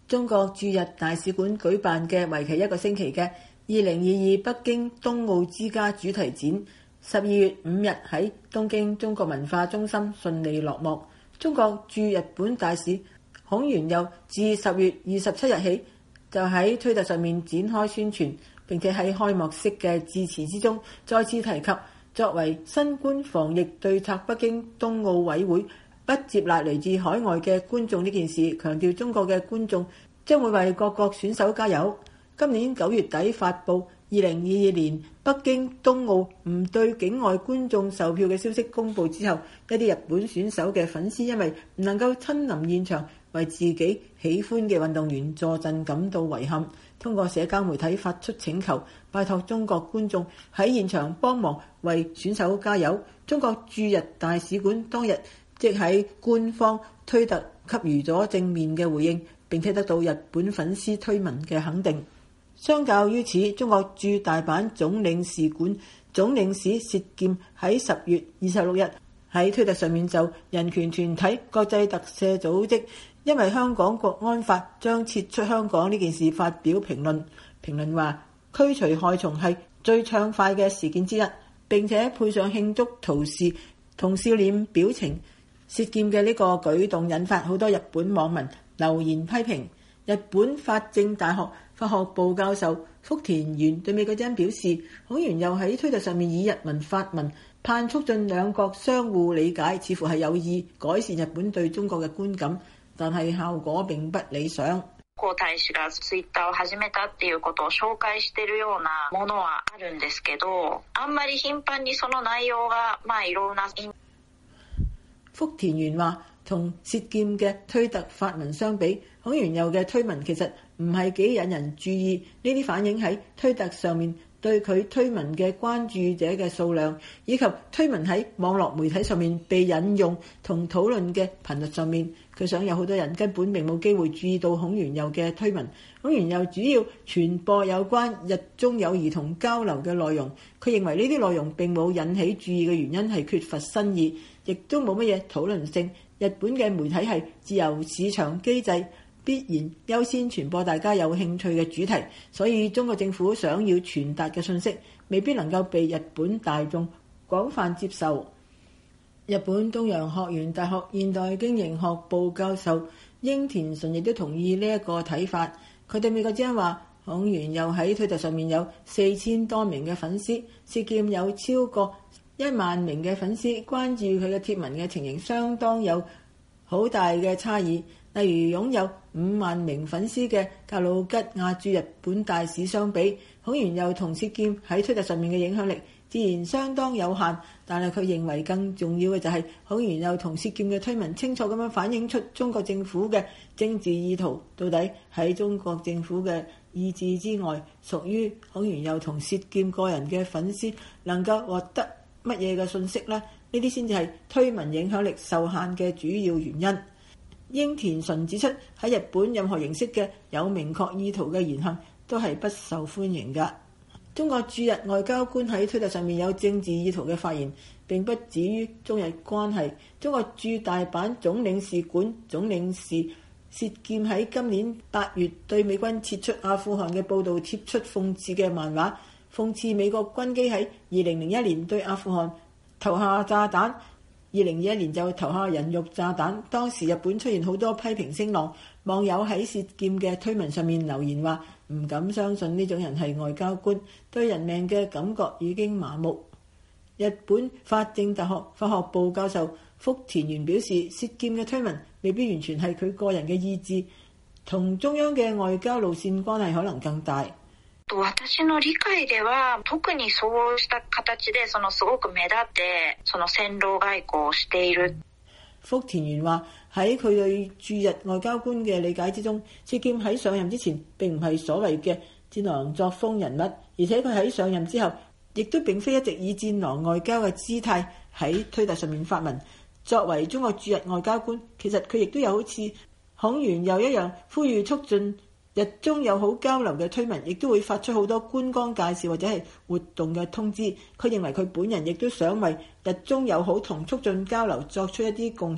中國駐日大使館舉辦嘅為期1個星期嘅2022北京冬奧之家主題展，12月5日喺東京中國文化中心順利落幕。中國駐日本大使孔鉉佑自10月27日起就喺推特上面展開宣傳，並且喺開幕式嘅致辭之中再次提及，作為新冠防疫對策北京冬奧委會不接納嚟自海外嘅觀眾呢件事，強調中國嘅觀眾將會為各國選手加油。今年9月底發布2022年北京冬奧唔對境外觀眾售票嘅消息公佈之後，一啲日本選手嘅粉絲因為唔能夠親臨現場為自己喜歡嘅運動員助陣感到遺憾，通過社交媒體發出請求，拜託中國觀眾喺現場幫忙為選手加油。中國駐日大使館當日即喺官方推特給予咗正面嘅回應，並且得到日本粉絲推文嘅肯定。相較於此，中國駐大阪總領事館總領事薛劍喺10月26日喺推特上面就人權團體國際特赦組織因為香港國安法將撤出香港呢件事發表評論話驅除害蟲係最暢快嘅事件之一，並且配上慶祝圖示同笑臉表情。薛劍嘅呢個舉動引發好多日本網民留言批評。日本法政大學法學部教授福田原對美國之音表示，孔鉉佑喺推特上面以日文發文，盼促進兩國相互理解，似乎係有意改善日本對中國嘅觀感，但係效果並不理想。 皇太子がツイッターを始めたっていうことを紹介しているようなものはあるんですけど、あんまり頻繁にその內容がいろんな。 福田原話，同薛劍嘅推特發文相比，孔鉉佑嘅推文其實唔係幾引人注意，呢啲反映喺推特上面對佢推文嘅關注者嘅數量，以及推文喺網絡媒體上面被引用同討論嘅頻率上面。佢想有好多人根本並冇機會注意到孔鉉佑嘅推文。孔鉉佑主要傳播有關日中友誼同交流嘅內容，佢認為呢啲內容並冇引起注意嘅原因係缺乏新意，亦都冇乜嘢討論性。日本嘅媒體係自由市場機制，必然優先傳播大家有興趣嘅主題，所以中國政府想要傳達嘅信息未必能夠被日本大眾廣泛接受。日本東洋學院大學現代經營學部教授櫻田純亦都同意呢一個睇法。佢對美國之音話，孔鉉佑喺推特上面有4000多名嘅粉絲，薛劍有超過1萬名嘅粉絲，關注佢嘅貼文嘅情形相當有好大嘅差異。例如擁有5萬名粉絲嘅格魯吉亞駐日本大使相比，孔鉉佑同薛劍喺推特上面嘅影響力自然相當有限，但係佢認為更重要嘅就係孔鉉佑同薛劍嘅推文清楚咁樣反映出中國政府嘅政治意圖，到底喺中國政府嘅意志之外，屬於孔鉉佑同薛劍個人嘅粉絲能夠獲得乜嘢嘅信息呢？呢啲先至係推文影響力受限嘅主要原因。櫻田純指出，喺日本任何形式嘅有明確意圖嘅言行都係不受歡迎㗎。中國駐日外交官喺推特上面有政治意圖嘅發言並不止於中日關係。中國駐大阪總領事館總領事薛劍喺今年8月對美軍撤出阿富汗嘅報導貼出諷刺嘅漫畫，諷刺美國軍機喺2001年對阿富汗投下炸彈，2021年就投下人肉炸彈。當時日本出現好多批評聲浪，網友喺薛劍嘅推文上面留言話唔敢相信呢種人係外交官，對人命嘅感覺已經麻木。日本法政大學法學部教授福田原表示，薛劍嘅推文未必完全係佢個人嘅意志，同中央嘅外交路線關係可能更大。 私の理解では特にそうした形ですごく目立って戦狼外交をしている。 福田原話喺佢對駐日外交官嘅理解之中，薛劍喺上任之前並唔係所謂嘅戰狼作風人物，而且佢喺上任之後亦都並非一直以戰狼外交嘅姿態喺推特上面發文。作為中國駐日外交官，其實佢亦都有好似孔鉉佑一樣呼籲促進日中友好交流嘅推文，亦都會發出好多觀光介紹或者係活動嘅通知。佢認為佢本人亦都想為日中友好同促進交流作出一啲貢獻，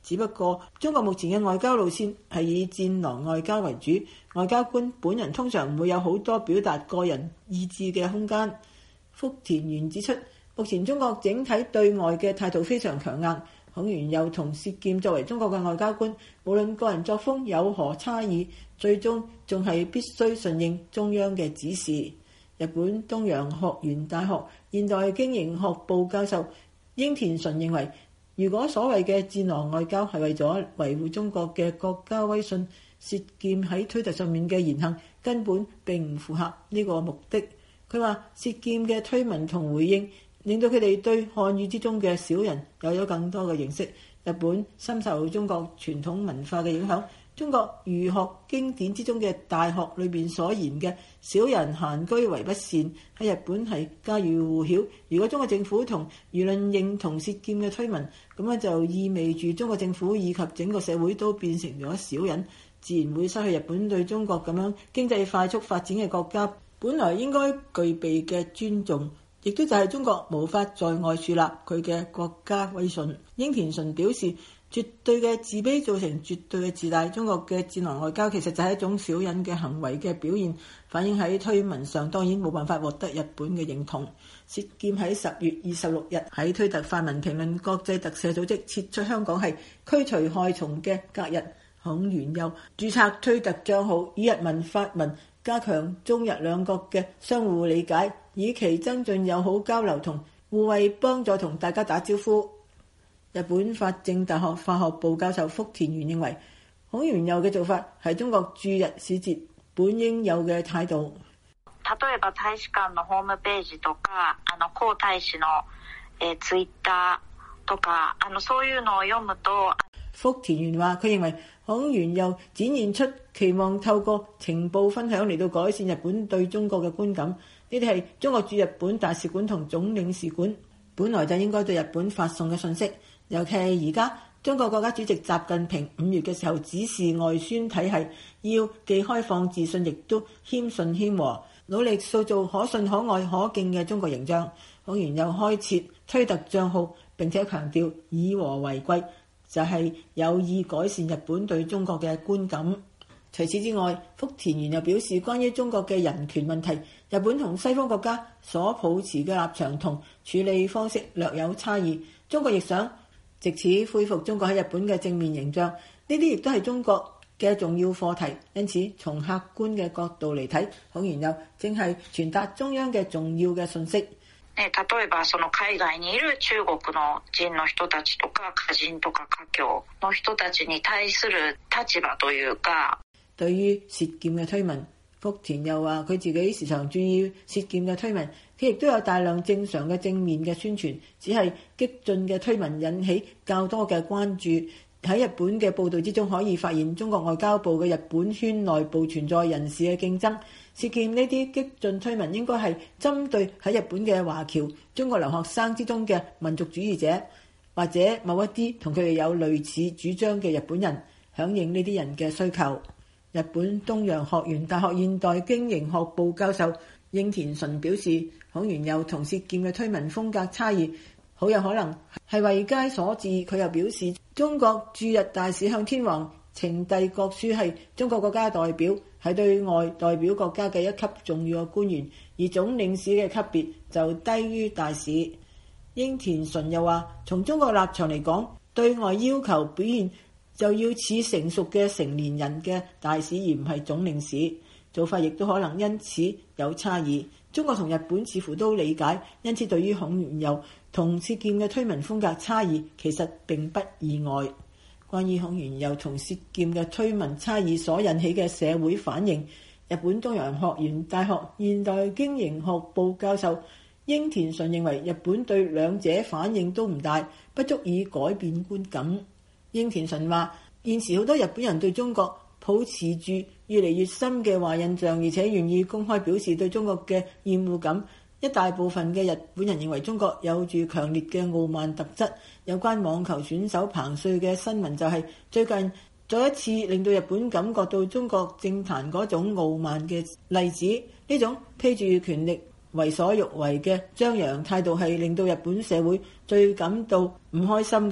只不過中國目前嘅外交路線係以戰狼外交為主，外交官本人通常唔會有好多表達個人意志嘅空間。福田原指出，目前中國整體對外嘅態度非常強硬。孔鉉佑同薛劍作為中國嘅外交官，無論個人作風有何差異，最終仲係必須順應中央嘅指示。日本東洋學院大學現代經營學部教授櫻田純認為，如果所謂嘅戰狼外交係為咗維護中國嘅國家威信，薛劍喺推特上面嘅言行根本並唔符合呢個目的。佢話薛劍嘅推文同回應令到佢哋對漢語之中嘅小人有咗更多嘅認識。日本深受中國傳統文化嘅影響，中國儒學經典之中嘅大學裏邊所言嘅小人閒居為不善，喺日本係家喻戶曉。如果中國政府同輿論認同薛劍嘅推文，咁樣就意味住中國政府以及整個社會都變成咗小人，自然會失去日本對中國咁樣經濟快速發展嘅國家本來應該具備嘅尊重，亦都就係中國無法在外樹立佢嘅國家威信。櫻田純表示，絕對嘅自卑造成絕對嘅自大，中國嘅戰狼外交其實就係一種小人嘅行為嘅表現，反映喺推文上當然冇辦法獲得日本嘅認同。薛劍喺10月26日喺推特發文評論國際特赦組織撤出香港係驅除害蟲嘅隔日，孔鉉佑註冊推特帳號以日文發文，加強中日兩國嘅相互理解，以期增進友好交流同互惠幫助，同大家打招呼。日本法政大學法學部教授福田原認為，孔鉉佑嘅做法係中國駐日使節本應有嘅態度。 例えば大使館のホームページとか、皇太子のツイッターとか、そういうのを読むと。 福田原話，佢認為孔鉉佑展現出期望透過情報分享嚟到改善日本對中國嘅觀感，呢啲係中國駐日本大使館同總領事館本來就應該對日本發送嘅信息。尤其係而家中國國家主席習近平5月嘅時候指示外宣體系要既開放自信，亦都謙遜謙和，努力塑造可信可愛可敬嘅中國形象。孔鉉佑開設推特帳號，並且強調以和為貴，就係有意改善日本對中國嘅觀感。除此之外，福田原又表示，關於中國嘅人權問題，日本同西方國家所抱持嘅立場同處理方式略有差異，中國亦想藉此恢復中國喺日本嘅正面形象，呢啲亦都係中國嘅重要課題。因此，從客觀嘅角度嚟睇，孔鉉佑正係傳達中央嘅重要嘅信息。 例えばその海外にいる中國の人の人たちとか華人とか華僑の人たちに対する立場というか。 對於薛劍嘅推文，福田又話佢自己時常注意薛劍嘅推文，佢亦都有大量正常嘅正面嘅宣傳，只係激進嘅推文引起較多嘅關注。喺日本嘅報道之中，可以發現中國外交部嘅日本圈內部存在人士嘅競爭。薛劍呢啲激進推文應該係針對喺日本嘅華僑、中國留學生之中嘅民族主義者，或者某一啲同佢哋有類似主張嘅日本人，響應呢啲人嘅需求。日本東洋學院大學現代經營學部教授櫻田純表示，孔鉉佑同薛劍嘅推文風格差異好有可能係位階所致。佢又表示，中國駐日大使向天皇呈遞國書係中國國家代表，係對外代表國家嘅一級重要嘅官員，而總領事嘅級別就低於大使。櫻田純又話，從中國立場嚟講，對外要求表現就要似成熟嘅成年人嘅大使，而唔係總領事，做法亦都可能因此有差異。中國同日本似乎都理解，因此對於孔鉉佑同薛劍嘅推文風格差異，其實並不意外。關於孔鉉佑同薛劍嘅推文差異所引起嘅社會反應，日本東洋學院大學現代經營學部教授櫻田純認為，日本對兩者反應都唔大，不足以改變觀感。櫻田純話，現時好多日本人對中國抱持住越嚟越深嘅壞印象，而且願意公開表示對中國嘅厭惡感。一大部分嘅日本人認為中國有住強烈嘅傲慢特質。有關網球選手彭帥嘅新聞就係最近再一次令到日本感覺到中國政壇嗰種傲慢嘅例子。呢種披住權力為所欲為嘅張揚態度係令到日本社會最感到唔開心嘅。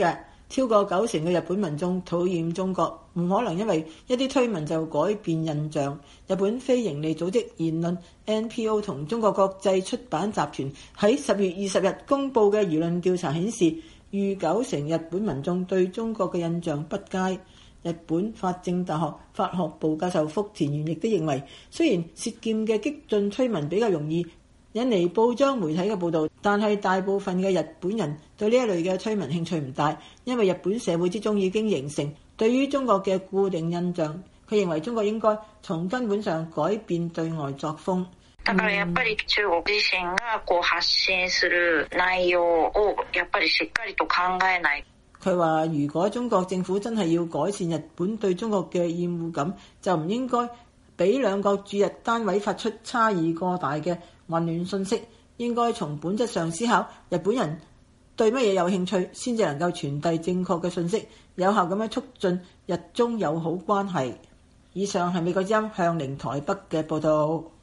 超過90%嘅日本民眾討厭中國，唔可能因為一啲推文就改變印象。日本非營利組織言論 NPO 同中國國際出版集團喺10月20日公佈嘅輿論調查顯示，逾90%日本民眾對中國嘅印象不佳。日本法政大學法學部教授福田原亦都認為，雖然涉劍嘅激進推文比較容易引嚟報章媒體嘅報導，但係大部分嘅日本人對呢一類嘅推文興趣唔大，因為日本社會之中已經形成對於中國嘅固定印象。佢認為中國應該從根本上改變對外作風。 だからやっぱり中國自身が発信する內容をやっぱりしっかりと考えない。 佢話：如果中國政府真係要改善日本對中國嘅厭惡感，就唔應該俾兩個駐日單位發出差異過大嘅混亂信息，應該從本質上思考日本人對乜嘢有興趣，先至能夠傳遞正確嘅信息，有效咁樣促進日中友好關係。以上係美國之音向寧台北嘅報導。